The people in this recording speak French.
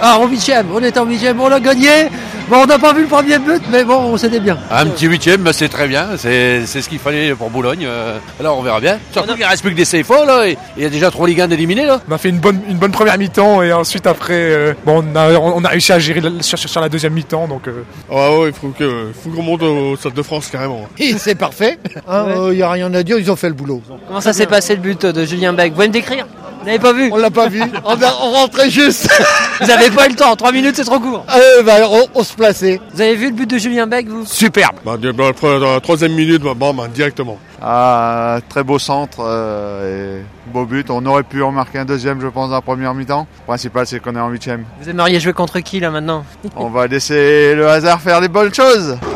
Ah, en 8e, on est en 8e, on l'a gagné. Bon, on n'a pas vu le premier but, mais bon, c'était bien. Un petit 8e, bah, c'est très bien, c'est ce qu'il fallait pour Boulogne. Alors on verra bien. Surtout qu'il ne reste plus que des CFA là, et il y a déjà 3 Ligue 1 d'éliminés là. On a fait une bonne première mi-temps et ensuite après, on a réussi à gérer sur la deuxième mi-temps. Donc, il faut qu'on monte au Stade de France carrément. Et c'est parfait, il n'y a rien à dire, ils ont fait le boulot. Comment ça s'est passé le but de Julien Bègue? Vous pouvez me décrire? Vous l'avez pas vu? On l'a pas vu, on rentrait juste. Vous avez pas eu le temps, 3 minutes c'est trop court. On se plaçait. Vous avez vu le but de Julien Bègue, vous? superbe. Dans la troisième minute, directement. Très beau centre et beau but. On aurait pu en marquer un deuxième, je pense, dans la première mi-temps. Le principal, c'est qu'on est en 8e. Vous aimeriez jouer contre qui là maintenant? On va laisser le hasard faire les bonnes choses.